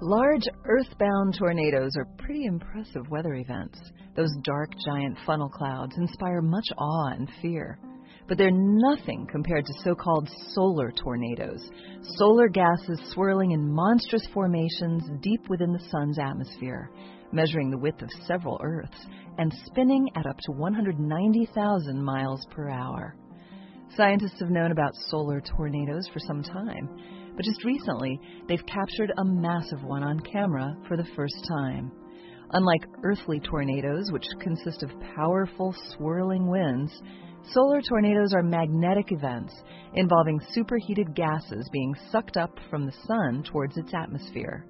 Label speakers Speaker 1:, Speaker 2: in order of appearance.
Speaker 1: Large earthbound tornadoes are pretty impressive weather events. Those dark, giant funnel clouds inspire much awe and fear. But they're nothing compared to so-called solar tornadoes, solar gases swirling in monstrous formations deep within the sun's atmosphere, measuring the width of several Earths, and spinning at up to 190,000 miles per hour. Scientists have known about solar tornadoes for some time, but just recently they've captured a massive one on camera for the first time. Unlike earthly tornadoes, which consist of powerful, swirling winds, solar tornadoes are magnetic events involving superheated gases being sucked up from the sun towards its atmosphere.